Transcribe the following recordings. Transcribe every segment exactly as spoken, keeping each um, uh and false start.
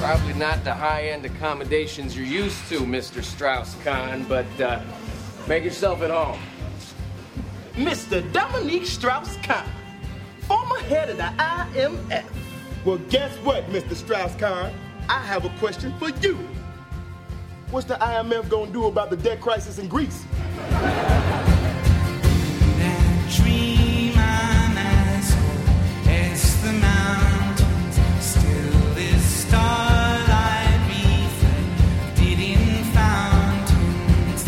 Probably not the high-end accommodations you're used to, Mister Strauss-Kahn, but uh, make yourself at home. Mister Dominique Strauss-Kahn, former head of the I M F. Well, guess what, Mister Strauss-Kahn? I have a question for you. What's the I M F gonna do about the debt crisis in Greece? That dream I'm as old as the mountains, still is starlight reflected in fountains.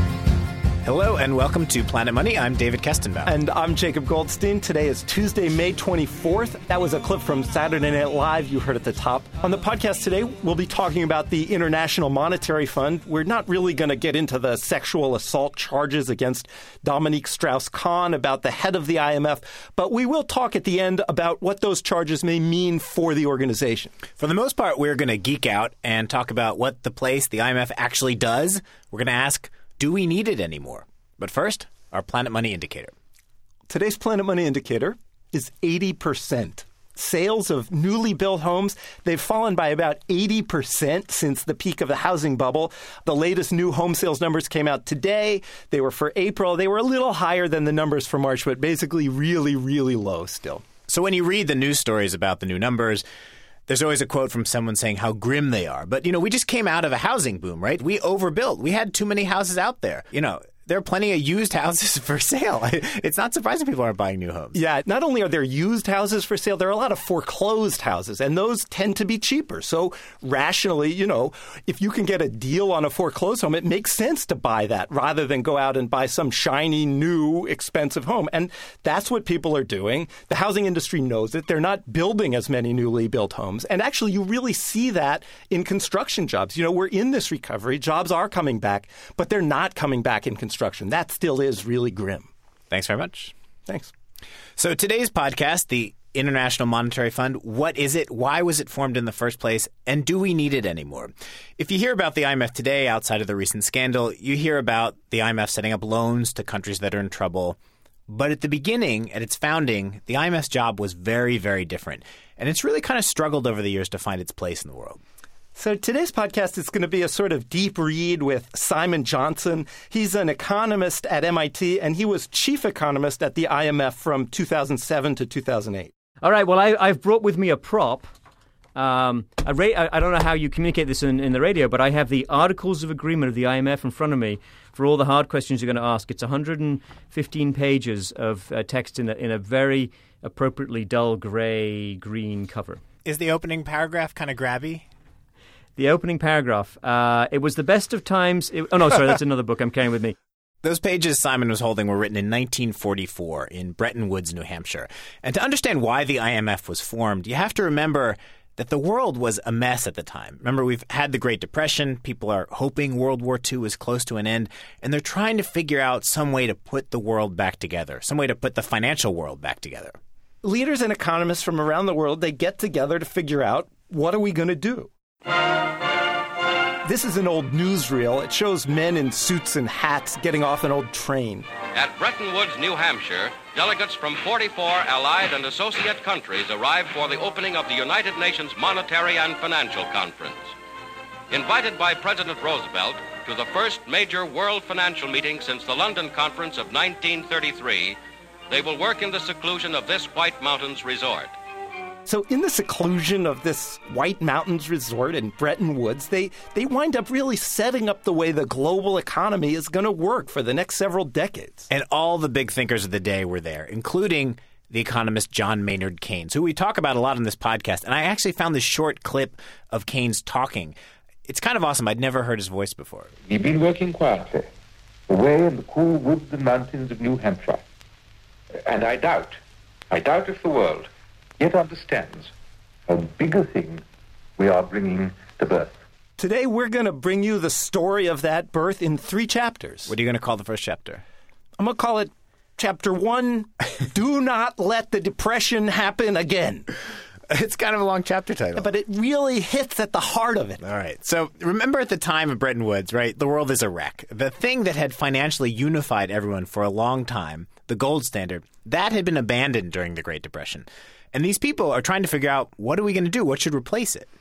Hello and welcome to Planet Money. I'm David Kestenbaum. And I'm Jacob Goldstein. Today is Tuesday, May twenty-fourth. That was a clip from Saturday Night Live you heard at the top. On the podcast today, we'll be talking about the International Monetary Fund. We're not really going to get into the sexual assault charges against Dominique Strauss-Kahn, about the head of the I M F, but we will talk at the end about what those charges may mean for the organization. For the most part, we're going to geek out and talk about what the place, the I M F, actually does. We're going to ask, do we need it anymore? But first, our Planet Money indicator. Today's Planet Money indicator is eighty percent. Sales of newly built homes, they've fallen by about eighty percent since the peak of the housing bubble. The latest new home sales numbers came out today. They were for April. They were a little higher than the numbers for March, but basically really, really low still. So when you read the news stories about the new numbers, there's always a quote from someone saying how grim they are. But, you know, we just came out of a housing boom, right? We overbuilt. We had too many houses out there. You know, there are plenty of used houses for sale. It's not surprising people aren't buying new homes. Yeah, not only are there used houses for sale, there are a lot of foreclosed houses, and those tend to be cheaper. So rationally, you know, if you can get a deal on a foreclosed home, it makes sense to buy that rather than go out and buy some shiny, new, expensive home. And that's what people are doing. The housing industry knows it. They're not building as many newly built homes. And actually, you really see that in construction jobs. You know, we're in this recovery. Jobs are coming back, but they're not coming back in construction. That still is really grim. Thanks very much. Thanks. So today's podcast, the International Monetary Fund, what is it? Why was it formed in the first place? And do we need it anymore? If you hear about the I M F today outside of the recent scandal, you hear about the I M F setting up loans to countries that are in trouble. But at the beginning, at its founding, the I M F's job was very, very different. And it's really kind of struggled over the years to find its place in the world. So today's podcast is going to be a sort of deep read with Simon Johnson. He's an economist at M I T, and he was chief economist at the I M F from two thousand seven to two thousand eight. All right. Well, I, I've brought with me a prop. Um, a ra- I, I don't know how you communicate this in, in the radio, but I have the Articles of Agreement of the I M F in front of me for all the hard questions you're going to ask. It's one hundred fifteen pages of uh, text in a, in a very appropriately dull gray-green cover. Is the opening paragraph kind of grabby? The opening paragraph. Uh, it was the best of times. It, oh, no, sorry, that's another book I'm carrying with me. Those pages Simon was holding were written in nineteen forty-four in Bretton Woods, New Hampshire. And to understand why the I M F was formed, you have to remember that the world was a mess at the time. Remember, we've had the Great Depression. People are hoping World War Two is close to an end. And they're trying to figure out some way to put the world back together, some way to put the financial world back together. Leaders and economists from around the world, they get together to figure out, what are we going to do? This is an old newsreel. It shows men in suits and hats getting off an old train. At Bretton Woods, New Hampshire, delegates from forty-four allied and associate countries arrived for the opening of the United Nations Monetary and Financial Conference. Invited by President Roosevelt to the first major world financial meeting since the London Conference of nineteen thirty-three, they will work in the seclusion of this White Mountains resort. So in the seclusion of this White Mountains resort in Bretton Woods, they, they wind up really setting up the way the global economy is going to work for the next several decades. And all the big thinkers of the day were there, including the economist John Maynard Keynes, who we talk about a lot on this podcast. And I actually found this short clip of Keynes talking. It's kind of awesome. I'd never heard his voice before. We've been working quietly, away in the cool woods and mountains of New Hampshire. And I doubt, I doubt if the world yet understands how big a thing we are bringing to birth. Today, we're going to bring you the story of that birth in three chapters. What are you going to call the first chapter? I'm going to call it Chapter One, Do Not Let the Depression Happen Again. It's kind of a long chapter title. But it really hits at the heart of it. All right. So remember at the time of Bretton Woods, right, the world is a wreck. The thing that had financially unified everyone for a long time, the gold standard, that had been abandoned during the Great Depression. And these people are trying to figure out, what are we going to do? What should replace it?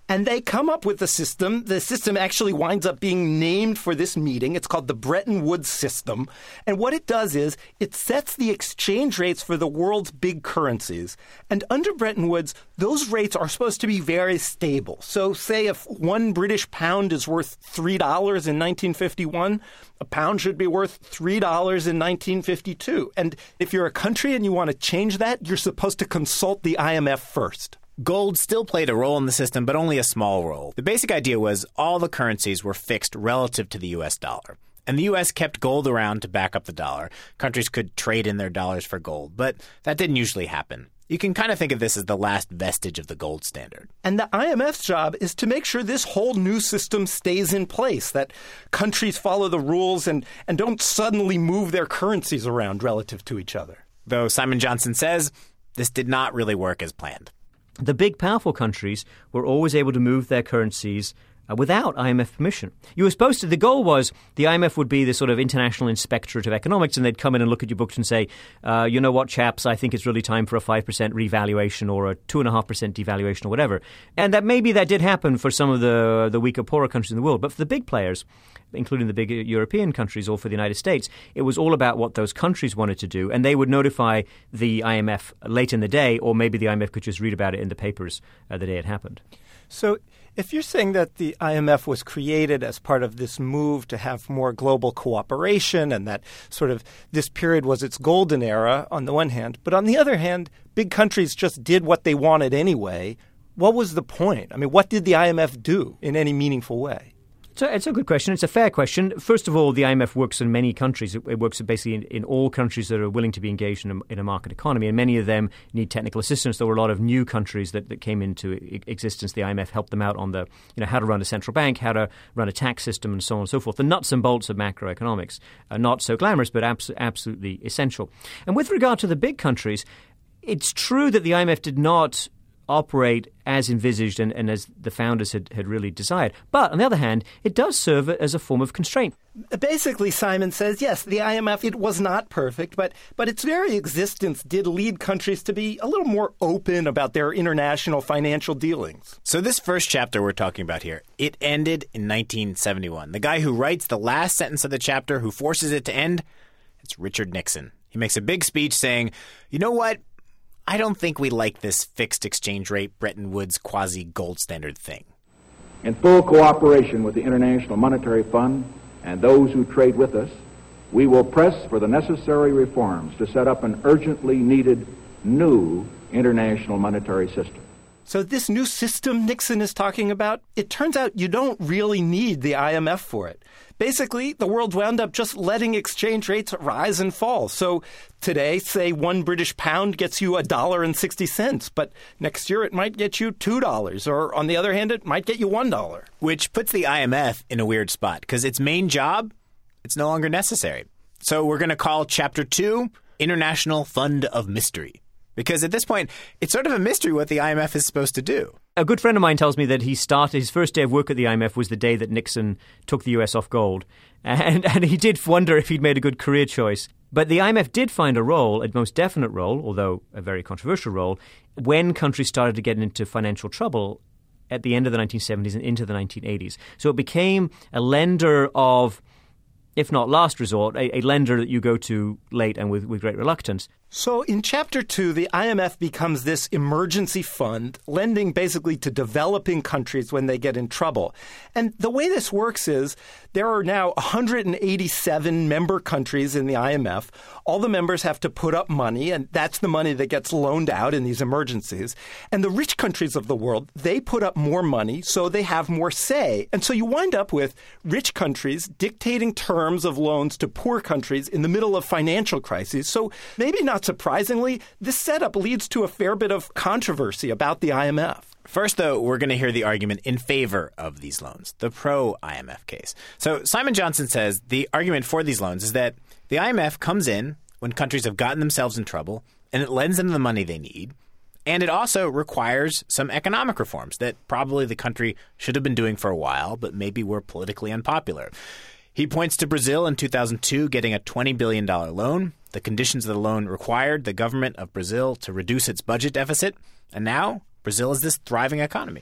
And they come up with a system. The system actually winds up being named for this meeting. It's called the Bretton Woods system. And what it does is it sets the exchange rates for the world's big currencies. And under Bretton Woods, those rates are supposed to be very stable. So say if one British pound is worth three dollars in nineteen fifty-one, a pound should be worth three dollars in nineteen fifty-two. And if you're a country and you want to change that, you're supposed to consult the I M F first. Gold still played a role in the system, but only a small role. The basic idea was all the currencies were fixed relative to the U S dollar. And the U S kept gold around to back up the dollar. Countries could trade in their dollars for gold, but that didn't usually happen. You can kind of think of this as the last vestige of the gold standard. And the I M F's job is to make sure this whole new system stays in place, that countries follow the rules and, and don't suddenly move their currencies around relative to each other. Though Simon Johnson says this did not really work as planned. The big, powerful countries were always able to move their currencies uh, without I M F permission. You were supposed to, the goal was the I M F would be this sort of international inspectorate of economics, and they'd come in and look at your books and say, uh, you know what, chaps, I think it's really time for a five percent revaluation or a two point five percent devaluation or whatever. And that maybe that did happen for some of the, the weaker, poorer countries in the world. But for the big players, including the big European countries or for the United States, it was all about what those countries wanted to do. And they would notify the I M F late in the day, or maybe the I M F could just read about it in the papers uh, the day it happened. So if you're saying that the I M F was created as part of this move to have more global cooperation and that sort of this period was its golden era on the one hand, but on the other hand, big countries just did what they wanted anyway, what was the point? I mean, what did the I M F do in any meaningful way? So it's a good question. It's a fair question. First of all, the I M F works in many countries. It, it works basically in, in all countries that are willing to be engaged in a, in a market economy, and many of them need technical assistance. There were a lot of new countries that, that came into existence. The I M F helped them out on the, you know, how to run a central bank, how to run a tax system, and so on and so forth. The nuts and bolts of macroeconomics are not so glamorous, but abs- absolutely essential. And with regard to the big countries, it's true that the I M F did not operate as envisaged and, and as the founders had, had really desired. But on the other hand, it does serve as a form of constraint. Basically, Simon says, yes, the I M F, it was not perfect, but, but its very existence did lead countries to be a little more open about their international financial dealings. So this first chapter we're talking about here, it ended in nineteen seventy-one. The guy who writes the last sentence of the chapter, who forces it to end, it's Richard Nixon. He makes a big speech saying, you know what? I don't think we like this fixed exchange rate, Bretton Woods quasi-gold standard thing. In full cooperation with the International Monetary Fund and those who trade with us, we will press for the necessary reforms to set up an urgently needed new international monetary system. So this new system Nixon is talking about, it turns out you don't really need the I M F for it. Basically, the world wound up just letting exchange rates rise and fall. So today, say one British pound gets you a dollar and sixty cents, but next year it might get you two dollars, or on the other hand, it might get you one dollar. Which puts the I M F in a weird spot, because its main job, it's no longer necessary. So we're going to call Chapter two International Fund of Mystery. Because at this point, it's sort of a mystery what the I M F is supposed to do. A good friend of mine tells me that he started, his first day of work at the I M F was the day that Nixon took the U S off gold. And, and he did wonder if he'd made a good career choice. But the I M F did find a role, a most definite role, although a very controversial role, when countries started to get into financial trouble at the end of the nineteen seventies and into the nineteen eighties. So it became a lender of, if not last resort, a, a lender that you go to late and with, with great reluctance. So in Chapter two, the I M F becomes this emergency fund, lending basically to developing countries when they get in trouble. And the way this works is there are now one hundred eighty-seven member countries in the I M F. All the members have to put up money, and that's the money that gets loaned out in these emergencies. And the rich countries of the world, they put up more money, so they have more say. And so you wind up with rich countries dictating terms of loans to poor countries in the middle of financial crises. So maybe not surprisingly, this setup leads to a fair bit of controversy about the I M F. First, though, we're going to hear the argument in favor of these loans, the pro-I M F case. So Simon Johnson says the argument for these loans is that the I M F comes in when countries have gotten themselves in trouble, and it lends them the money they need. And it also requires some economic reforms that probably the country should have been doing for a while, but maybe were politically unpopular. He points to Brazil in two thousand two getting a twenty billion dollars loan. The conditions of the loan required the government of Brazil to reduce its budget deficit. And now Brazil is this thriving economy.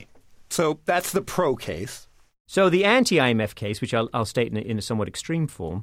So that's the pro case. So the anti-I M F case, which I'll, I'll state in a, in a somewhat extreme form,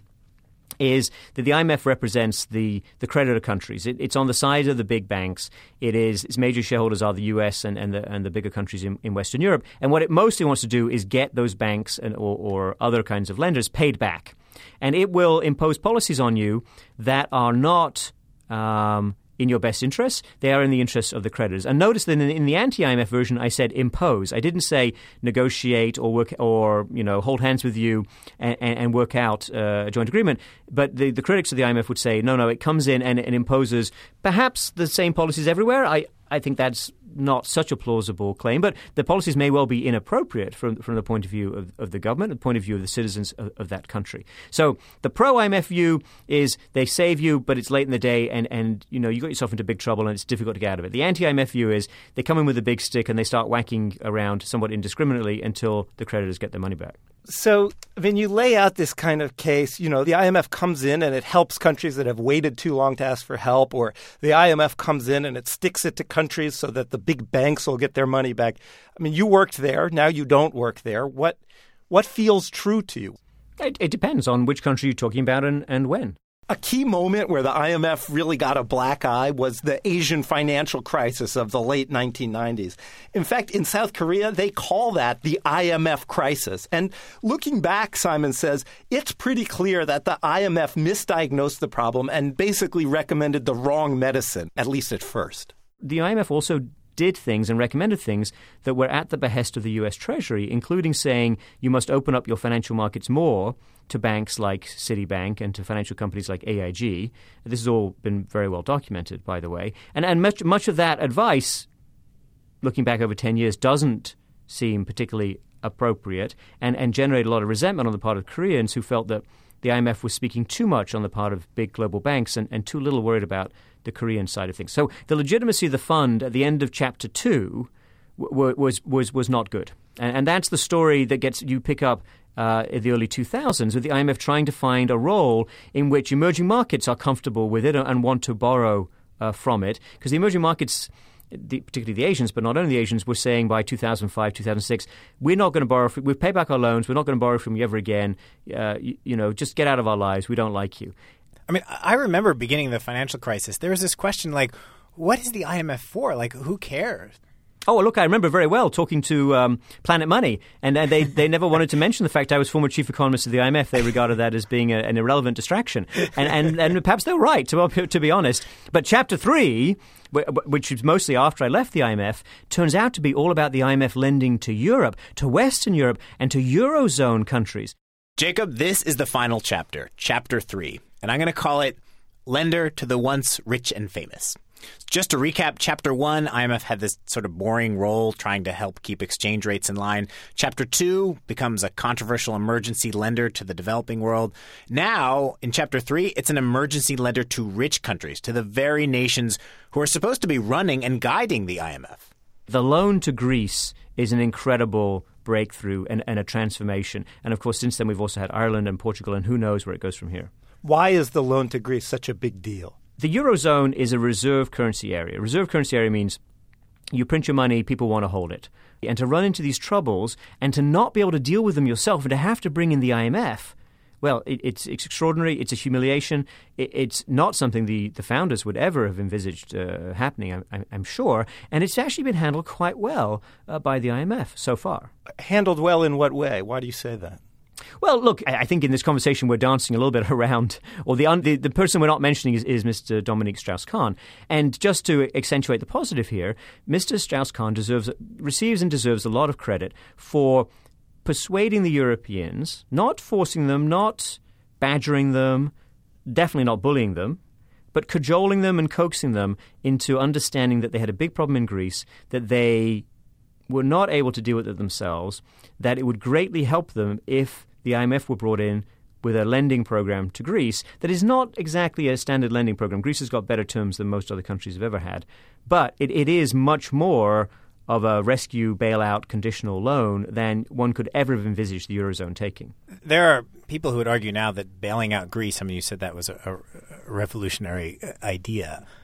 is that the I M F represents the, the creditor countries. It, it's on the side of the big banks. It is its major shareholders are the U S and, and, the, and the bigger countries in, in Western Europe. And what it mostly wants to do is get those banks and, or, or other kinds of lenders paid back. And it will impose policies on you that are not um, in your best interests. They are in the interests of the creditors. And notice that in, in the anti-I M F version, I said impose. I didn't say negotiate or work or you know hold hands with you and, and work out uh, a joint agreement. But the, the critics of the I M F would say, no, no, it comes in and it imposes perhaps the same policies everywhere. I, I think that's not such a plausible claim, but the policies may well be inappropriate from from the point of view of, of the government, the point of view of the citizens of, of that country. So the pro-I M F view is they save you, but it's late in the day, and, and you know you got yourself into big trouble, and it's difficult to get out of it. The anti-I M F view is they come in with a big stick and they start whacking around somewhat indiscriminately until the creditors get their money back. So when you lay out this kind of case, you know, the I M F comes in and it helps countries that have waited too long to ask for help, or the I M F comes in and it sticks it to countries so that the big banks will get their money back. I mean, you worked there. Now you don't work there. What what feels true to you? It, it depends on which country you're talking about and, and when. A key moment where the I M F really got a black eye was the Asian financial crisis of the late nineteen nineties. In fact, in South Korea, they call that the I M F crisis. And looking back, Simon says, it's pretty clear that the I M F misdiagnosed the problem and basically recommended the wrong medicine, at least at first. The I M F also did things and recommended things that were at the behest of the U S Treasury, including saying you must open up your financial markets more to banks like Citibank and to financial companies like A I G. This has all been very well documented, by the way. And, and much, much of that advice, looking back over ten years, doesn't seem particularly appropriate and, and generate a lot of resentment on the part of Koreans who felt that the I M F was speaking too much on the part of big global banks and, and too little worried about the Korean side of things. So the legitimacy of the fund at the end of chapter two w- was was was not good, and, and that's the story that gets you pick up uh, in the early two thousands with the I M F trying to find a role in which emerging markets are comfortable with it and want to borrow uh, from it, because the emerging markets, The, particularly the Asians, but not only the Asians, were saying by two thousand five, two thousand six, we're not going to borrow, from, we've paid back our loans, we're not going to borrow from you ever again. Uh, you, you know, just get out of our lives. We don't like you. I mean, I remember beginning the financial crisis, there was this question like, what is the I M F for? Like, who cares? Oh, look, I remember very well talking to um, Planet Money, and uh, they, they never wanted to mention the fact I was former chief economist of the I M F. They regarded that as being a, an irrelevant distraction. And, and, and perhaps they were right, to, to be honest. But chapter three, which was mostly after I left the I M F, turns out to be all about the I M F lending to Europe, to Western Europe, and to Eurozone countries. Jacob, this is the final chapter, chapter three, and I'm going to call it Lender to the Once Rich and Famous. Just to recap, Chapter one, I M F had this sort of boring role trying to help keep exchange rates in line. Chapter two becomes a controversial emergency lender to the developing world. Now, in Chapter three, it's an emergency lender to rich countries, to the very nations who are supposed to be running and guiding the I M F. The loan to Greece is an incredible breakthrough and, and a transformation. And, of course, since then, we've also had Ireland and Portugal, and who knows where it goes from here. Why is the loan to Greece such a big deal? The Eurozone is a reserve currency area. A reserve currency area means you print your money, people want to hold it. And to run into these troubles and to not be able to deal with them yourself and to have to bring in the I M F, well, it, it's, it's extraordinary. It's a humiliation. It, it's not something the, the founders would ever have envisaged uh, happening, I'm, I'm sure. And it's actually been handled quite well uh, by the I M F so far. Handled well in what way? Why do you say that? Well, look, I think in this conversation we're dancing a little bit around, or the the, the person we're not mentioning is, is Mister Dominique Strauss-Kahn. And just to accentuate the positive here, Mister Strauss-Kahn deserves, receives and deserves a lot of credit for persuading the Europeans, not forcing them, not badgering them, definitely not bullying them, but cajoling them and coaxing them into understanding that they had a big problem in Greece, that they were not able to deal with it themselves, that it would greatly help them if the I M F were brought in with a lending program to Greece that is not exactly a standard lending program. Greece has got better terms than most other countries have ever had. But it, it is much more of a rescue, bailout, conditional loan than one could ever have envisaged the Eurozone taking. There are people who would argue now that bailing out Greece, I mean, you said that was a, a revolutionary idea.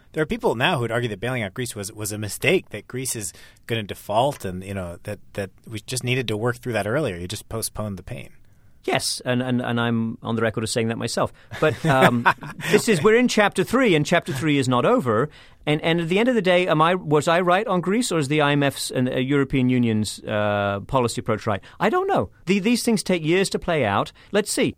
There are people now who would argue that bailing out Greece was was a mistake, that Greece is going to default, and you know that, that we just needed to work through that earlier. You just postponed the pain. Yes, and, and, and I'm on the record of saying that myself. But um, this is we're in chapter three, and chapter three is not over. And and at the end of the day, am I was I right on Greece, or is the I M F's and the European Union's uh, policy approach right? I don't know. The, these things take years to play out. Let's see.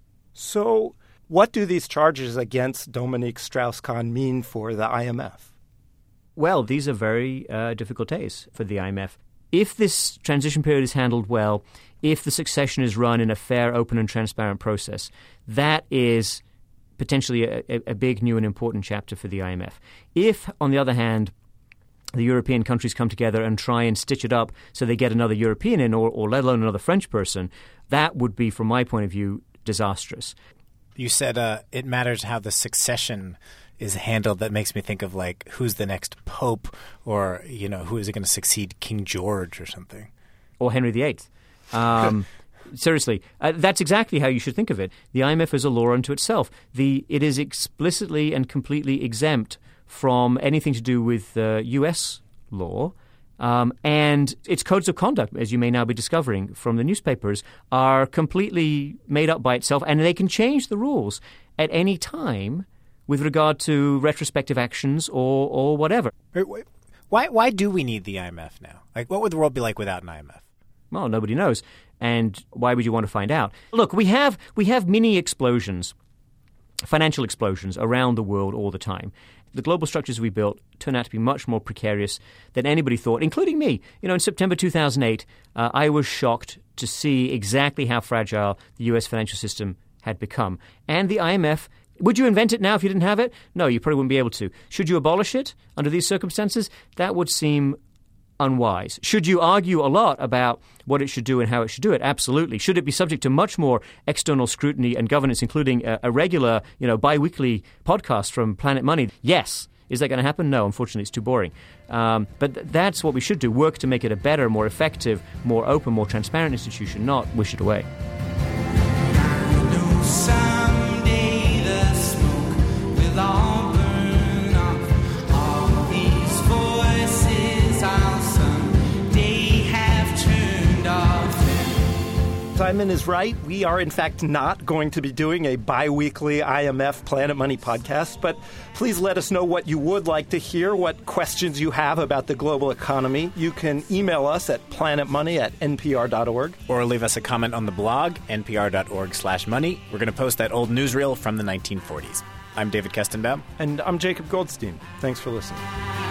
So what do these charges against Dominique Strauss-Kahn mean for the I M F? Well, these are very uh, difficult days for the I M F. If this transition period is handled well, if the succession is run in a fair, open, and transparent process, that is potentially a, a big, new, and important chapter for the I M F. If, on the other hand, the European countries come together and try and stitch it up so they get another European in, or, or let alone another French person, that would be, from my point of view, disastrous. You said uh, it matters how the succession is handled. That makes me think of, like, who's the next pope, or, you know, who is it going to succeed King George or something? Or Henry the Eighth. Um, seriously, uh, that's exactly how you should think of it. The I M F is a law unto itself. The It is explicitly and completely exempt from anything to do with uh, U S law. Um, and its codes of conduct, as you may now be discovering from the newspapers, are completely made up by itself, and they can change the rules at any time with regard to retrospective actions or, or whatever. Why why do we need the I M F now? Like, what would the world be like without an I M F? Well, nobody knows. And why would you want to find out? Look, we have we have mini explosions, financial explosions around the world all the time. The global structures we built turn out to be much more precarious than anybody thought, including me. You know, in September two thousand eight, uh, I was shocked to see exactly how fragile the U S financial system had become. And the I M F, would you invent it now if you didn't have it? No, you probably wouldn't be able to. Should you abolish it under these circumstances? That would seem unwise. Should you argue a lot about what it should do and how it should do it? Absolutely. Should it be subject to much more external scrutiny and governance, including a, a regular, you know, bi-weekly podcast from Planet Money? Yes. Is that going to happen? No, unfortunately, it's too boring. Um, but th- that's what we should do, work to make it a better, more effective, more open, more transparent institution, not wish it away. Someday the smoke will all burn off. All these voices I'll someday have turned off. Simon is right. We are, in fact, not going to be doing a bi-weekly I M F Planet Money podcast, but please let us know what you would like to hear, what questions you have about the global economy. You can email us at planetmoney at n p r dot org. Or leave us a comment on the blog, n p r dot org slash money. We're going to post that old newsreel from the nineteen forties. I'm David Kestenbaum. And I'm Jacob Goldstein. Thanks for listening.